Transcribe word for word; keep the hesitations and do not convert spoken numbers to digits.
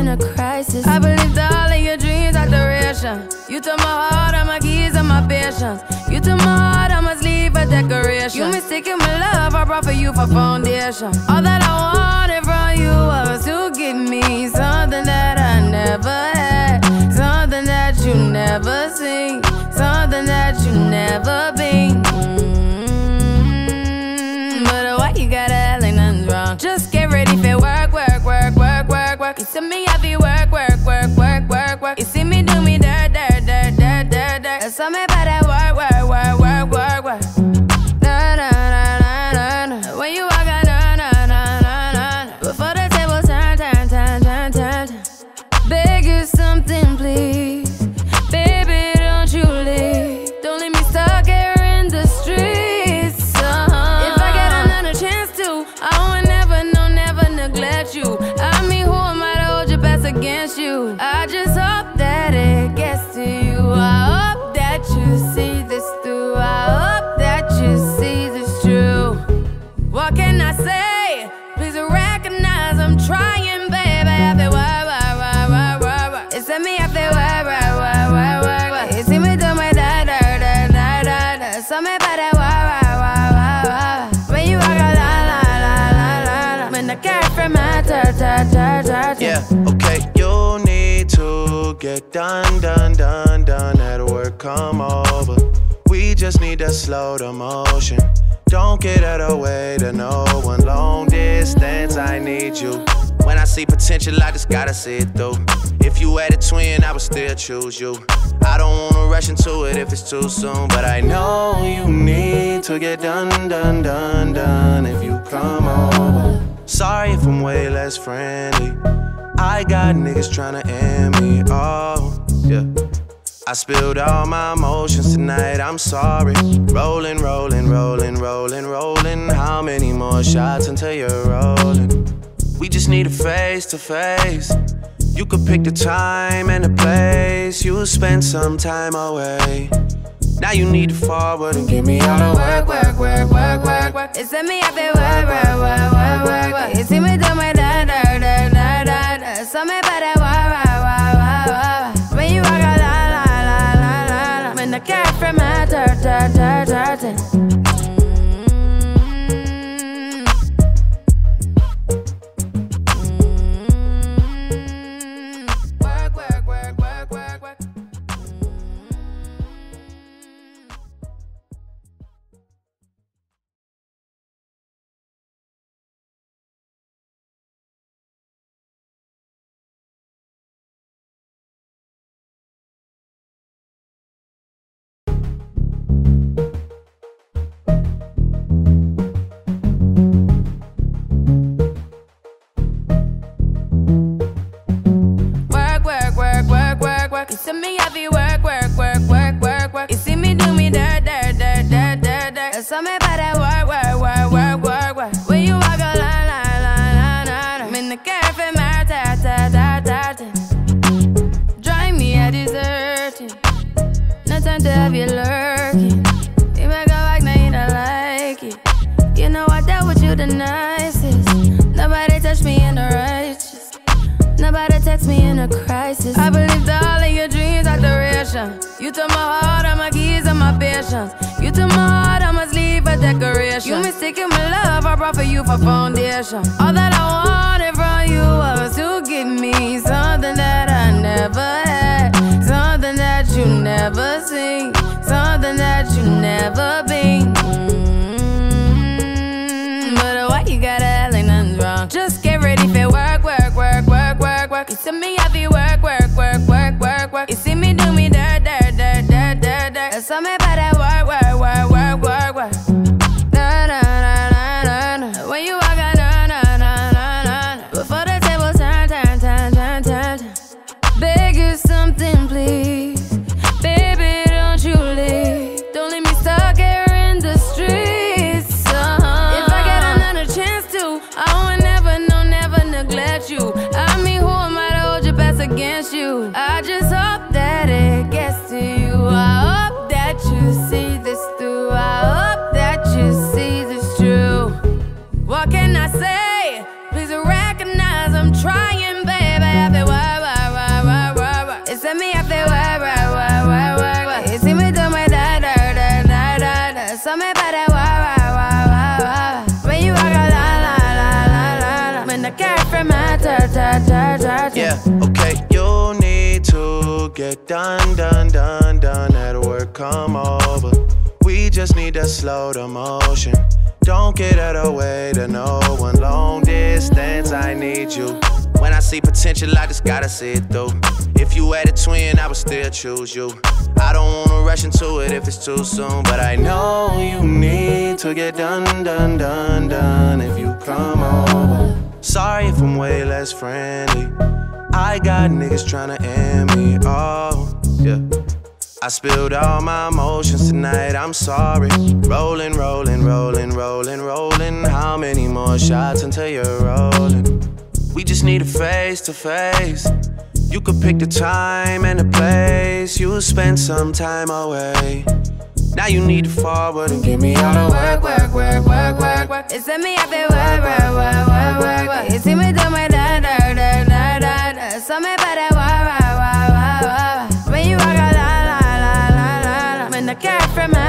a crisis. I believed all of your dreams are duration. You took my heart, all my keys, and my patience. You took my heart, I must leave a decoration. You mistaken my love, I brought for you for foundation. All that I wanted from you was to give me something that I never had, something that you never seen, something that you never been. Mm-hmm. But why you gotta act like nothing's wrong? Just get ready for work, work, work, work, work, work. You see me, I be work, work, work, work, work, work. You see me do me dirt, dirt, dirt, dirt, dirt, dirt. That's all me about that work, work, work, work, work, work. Na na na na na na. When you walk out, na na na na na. Before the tables turn, turn, turn, turn, turn, turn. Beg you something, please. Baby, don't you leave. Don't leave me stuck here in the streets. Uh-huh. If I get another chance to, I would never, no, never neglect you. I mean, who am I to hold your best against you? I just hope that it gets to you. I hope that you see this through. I hope that you see this true. What can I say? Please recognize I'm trying, baby. I feel why, why, why, why, why, why. It's at me, I feel why, why, why, why, why, why. You see me do my da, da, da, da, da, da. Something about that why, why, why, why, why. When you walk out, la, la, la, la, la, la. When the cat from my ta, ta, ta, ta, ta. Yeah, okay, you need to get done, done, done, done. That work come over. We just need to slow the motion. Don't get out of the way to no one. Long distance, I need you. When I see potential, I just gotta see it through. If you had a twin, I would still choose you. I don't wanna rush into it if it's too soon, but I know you need to get done, done, done, done if you come over. Sorry if I'm way less friendly. I got niggas tryna end me, oh, yeah. I spilled all my emotions tonight, I'm sorry. Rolling, rolling, rolling, rolling, rolling. How many more shots until you're rolling? We just need a face to face. You could pick the time and the place. You'll spend some time away. Now you need to forward and give me all the work, work, work, work, work, work. It's at me, I feel work, work, work, work, work, work. You see me do my da, da, da, da, da, da. Something about that work, work, work, work, work. When you walk out, la, la, la, la, la, la. When the cat from my dirt, dirt, dirt, dirt, dirt. You see me, I be work, work, work, work, work, work. You see me do me dirt, dirt, dirt, dirt, dirt, dirt. There's something about that work, work, work, work, work, work. When you walk a line, line, line, line, line. I'm in the cafe, my ta, ta, ta, ta, ta. Drive me a dessert. No time to have you lurking. You make go back, now you don't like it. You know I dealt with you the nicest. Nobody touched me in the righteous. Nobody text me in a crisis. I believed all of your dreams are duration. You took my heart, all my keys, and my patience. You took my heart, I must leave a decoration. You mistaken my love, I brought for you for foundation. All that I wanted from you was to give me something that I never had, something that you never seen, something that you never been. Mm-hmm. But why you gotta act like nothing's wrong? Just get ready for work, work, work, work, work, work. You see me, I be work, work, work, work, work, work. You see me do me dirt, dirt, dirt, dirt, dirt, dirt. There's something about that work, work, work, work, work, work. Na na na na na na. When you walk out, na na na na na. Before the tables turn, turn, turn, turn, turn, turn. Beg you something, please. Baby, don't you leave. Don't leave me stuck here in the streets. Uh-huh. If I get another chance to, I would never, no, never neglect you. I mean, who am I to hold your best against you? I just hope that it gets to you. I hope that you see this through. I hope that you see this true. What can I say? Please recognize I'm trying, baby. I feel why. touch Yeah, okay, you need to get done, done, done, done. At work, come over. We just need to slow the motion. Don't get out of the way to no one. Long distance, I need you. When I see potential, I just gotta see it through. If you had a twin, I would still choose you. I don't wanna rush into it if it's too soon, but I know you need to get done, done, done, done if you come over. Sorry if I'm way less friendly. I got niggas tryna end me, oh, yeah. I spilled all my emotions tonight, I'm sorry. Rolling, rolling, rolling, rolling, rolling. How many more shots until you're rolling? We just need a face to face. You could pick the time and the place. You'll spend some time away. Now you need to forward and give me all the work, work, work, work, work, work. It's me up there, work, work, work, work, work, work. You see me do my da da da da da da. So me better work, work, work, work, work. When you walk a la la la la la. When the cat from